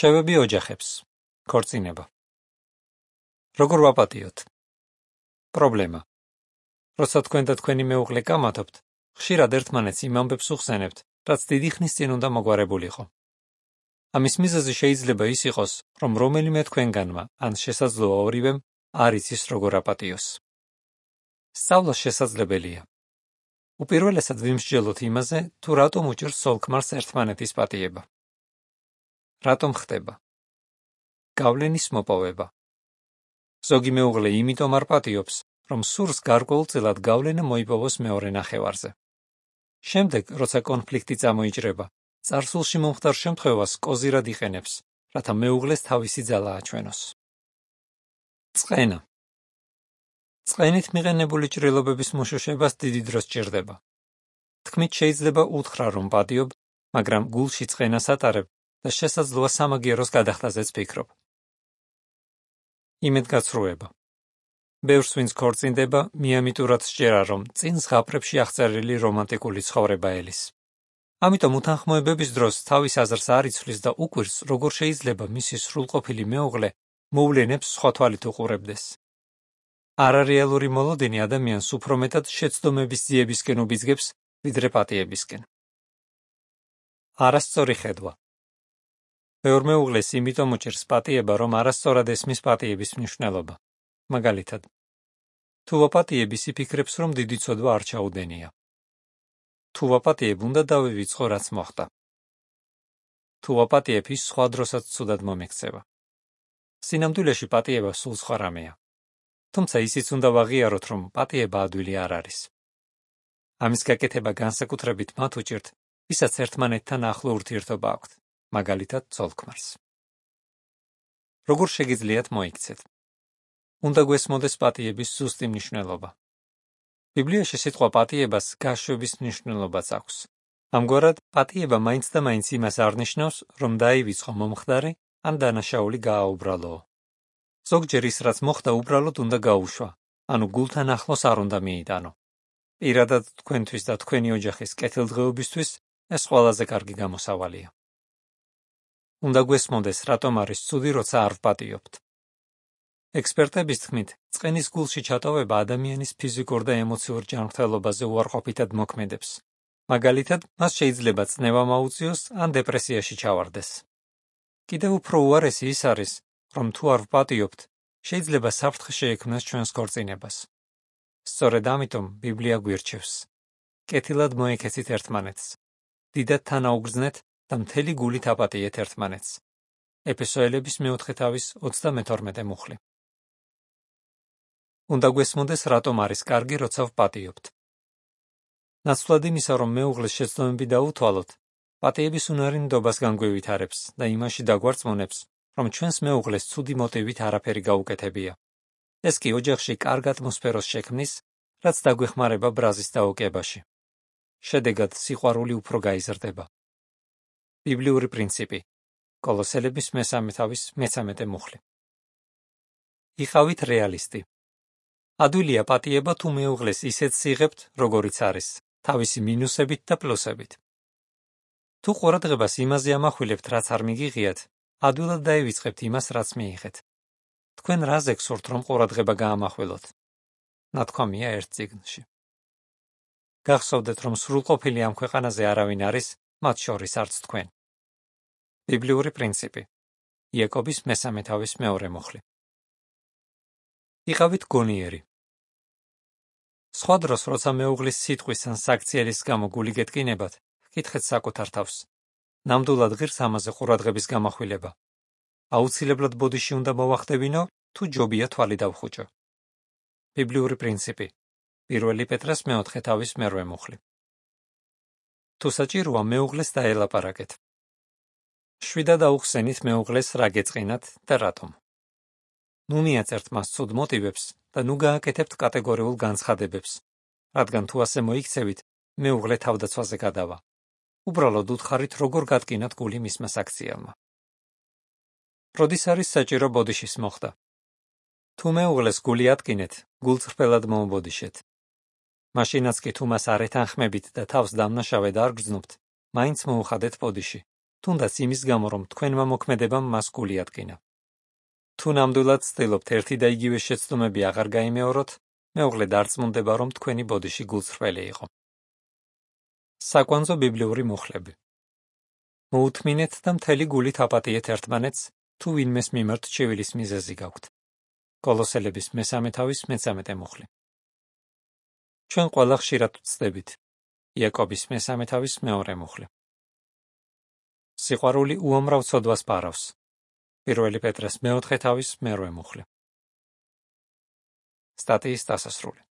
რჩევები ოჯახებს. ქორწინება. როგორ ვაპატიოთ? პრობლემა. როცა თქვენ და თქვენი მეუღლე კამათობთ, ხშირად ერთმანეთს იმ ამბებს უხსენებთ, რაც დიდი ხნის წინ უნდა მოგვარებულიყო. ამის მიზეზი შეიძლება ის იყოს, რომ რომელიმე თქვენგანმა, ან შესაძლოა ორივემ, არ იცის როგორ აპატიოს. სწავლა შესაძლებელია. უპირველესად ვიმსჯელოთ იმაზე, თუ რატომ უჭირს სოლ-ქმარს ერთმანეთის პატიება. რატომ ხდება? გავლენის მოპოვება. ზოგი მეუღლე იმიტომ არ პატიობს, რომ სურს გარკვეულწილად გავლენა მოიპოვოს მეორე ნახევარზე. შემდეგ, როცა კონფლიქტი წამოიჭრება, წარსულში მომხდარ შემთხვევას კოზირად იყენებს, რათა მეუღლეს თავისი ძალა აჩვენოს. წყენა. წყენით მიყენებული ჭრილობების მოშოშებას დიდი დრო სჭირდება. თქმით შეიძლება უთხრა, რომ პატიობ, მაგრამ გულში წყენას ატარებ და შესაძლოა სამაგიეროს გადახდაზეც ფიქრობ. იმედგაცრუება. ბევრს ვინც ქორწინდება, მიამიტურად სჯერა, რომ წინ ზღაპრებში აღწერილი რომანტიკული ცხოვრება ელის. ამიტომ უთანხმოებების დროს თავის აზრს არ იცვლის და უკვირს, როგორ შეიძლება მისი სრულყოფილი მეუღლე მოვლენებს სხვა თვალით უყურებდეს. არარეალური მოლოდინი ადამიანს უფრო მეტად შეცდომების ძიებისკენ უბიძგებს, ვიდრე პატიებისკენ. არასწორი ხედვა. ბევრ მეუღლეს იმიტომ უჭირს პატიება, რომ არასწორად ესმის პატიების მნიშვნელობა. მაგალითად, თუ ვაპატიებ, ის იფიქრებს, რომ დიდი ცოდვა არ ჩაუდენია. თუ ვაპატიებ, უნდა დავივიწყო, რაც მოხდა. თუ ვაპატიებ, ის სხვა დროსაც ცუდად მომექცევა. სინამდვილეში პატიება სულ სხვა რამეა. თუმცა ისიც უნდა ვაღიაროთ, რომ პატიება ადვილი არ არის. ამის გაკეთება განსაკუთრებით მათ უჭირთ, ვისაც ერთმანეთთან ახლო ურთიერთობა აქვთ, მაგალითად ცოლ-ქმარს. როგორ შეგიძლიათ მოიქცეთ? უნდა გვესმოდეს პატიების ზუსტი მნიშვნელობა. ბიბლიაში სიტყვა პატიებას გაშვების მნიშვნელობაც აქვს. ამგვარად, პატიება მაინც და მაინც იმას არ ნიშნავს, რომ დაივიწყო მომხდარი ან დანაშაული გააუბრალოო. ზოგჯერ ის, რაც მოხდა, უბრალოდ უნდა გაუშვა, ანუ გულთან ახლოს არ უნდა მიიტანო. პირადად თქვენთვის და თქვენი ოჯახის კეთილდღეობისთვის ეს ყველაზე კარგი გამოსავალია. უნდა გვესმოდეს, რატომ არის ცუდი, როცა არ ვპატიობთ. ექსპერტების თქმით, წყენის გულში ჩატოვება ადამიანის ფიზიკურ და ემოციურ ჯანმრთელობაზე უარყოფითად მოქმედებს. მაგალითად, მას შეიძლება წნევა მოუწიოს ან დეპრესიაში ჩავარდეს. კიდევ უფრო უარესი ის არის, რომ თუ არ ვპატიობთ, შეიძლება საფრთხე შეექმნას ჩვენს ქორწინებას. სწორედ ამიტომ ბიბლია გვირჩევს: კეთილად მოექეცით ერთმანეთს, დიდად თანაუგრძნეთ და მთელი გულით აპატიეთ ერთმანეთს. ეფესოელების 4:32 მუხლი. უნდა გვესმოდეს, რატომ არის კარგი, როცა ვპატიობთ. ნაცვლად იმისა, რომ მეუღლეს შეცდომები დაუთვალოთ, პატიების უნარი ნდობას განგვევითარებს და იმაში დაგვარწმუნებს, რომ ჩვენს მეუღლეს ცუდი მოტივით არაფერი გაუკეთებია. ეს კი ოჯახში კარგ ატმოსფეროს შექმნის, რაც დაგვეხმარება ბრაზის დაოკებაში. შედეგად სიყვარული უფრო გაიზრდება. ბიბლიური პრინციპი. კოლოსელების 3:13 მუხლი. იყავით რეალისტი. ადვილია პატიება, თუ მეუღლეს ისეთ სიღებთ, როგორიც არის, თავისი მინუსებით და პლუსებით. თუ ყურადღებას იმაზე ამახვილებთ, რაც არ მიგიღიათ, ადვილად დაივიწყებთ იმას, რაც მიიღეთ. თქვენ რაზე გსურთ, რომ ყურადღება გაამახვილოთ? ნათქვამია ერთ წიგნში. გახსოვდეთ, რომ სრულყოფილი ამ ქვეყანაზე არავინ არის, მათ შორის არც თქვენ. ბიბლიური პრინციპი. იაკობის 3:2 მუხლი. იყავით გონიერი. სხვა დროს, როცა მეუღლის სიტყვის ან საქციელის გამო გული გეტკინებათ, ჰკითხეთ საკუთარ თავს: ნამდვილად ღირს ამაზე ყურადღების გამახვილება? აუცილებლად ბოდიში უნდა მოვახდებინო, თუ ჯობია თვალი დავხუჭო? ბიბლიური პრინციპი. 1 პეტრეს 4:2 მუხლი. თუ საჭიროა, მეუღლეს დაელაპარაკეთ. შვიდად აუხსენით მეუღლეს, რა გეწყინათ და რატომ. ნუ მიაწერთ მას ცუდ მოტივებს და ნუ გააკეთებთ კატეგორიულ განცხადებებს, რადგან თუ ასე მოიქცევით, მეუღლე თავდაცვაზე გადავა. უბრალოდ უთხარით, როგორ გატკინათ გული მისმა საქციელმა. როდის არის საჭირო ბოდიშის მოხდა? თუ მეუღლეს გული ატკინეთ, გულწრფელად მოუბოდიშეთ. მაშინაც კი თუ მას არ ეთანხმებით და თავს დამნაშავედ არ გრძნობთ, მაინც მოუხადეთ ბოდიში. თუნდაც იმის გამო, რომ თქვენმა მოქმედებამ მას გული ადგინა. თუ ნამდვილად ცდილობთ ერთი და იგივე შეცდომები აღარ გაიმეოროთ, მეუღლე დარწმუნდება, რომ თქვენი ბოდიში გულწრფელი იყო. საკვანძო ბიბლიური მუხლები. მოუთმინეთ და მთელი გულით აპატიეთ ერთმანეთს, თუ ვინმეს მიმართ ჩივილის მიზეზი გაქვთ. კოლოსელების 3:13 მუხლი. ჩვენ ყველა ხშირად ვცდებით. იაკობის 3:2 მუხლი. სიყვარული უამრავ ცოდვას პარავს. 1 პეტრეს 4:2 მუხლი. სტატიის დასასრული.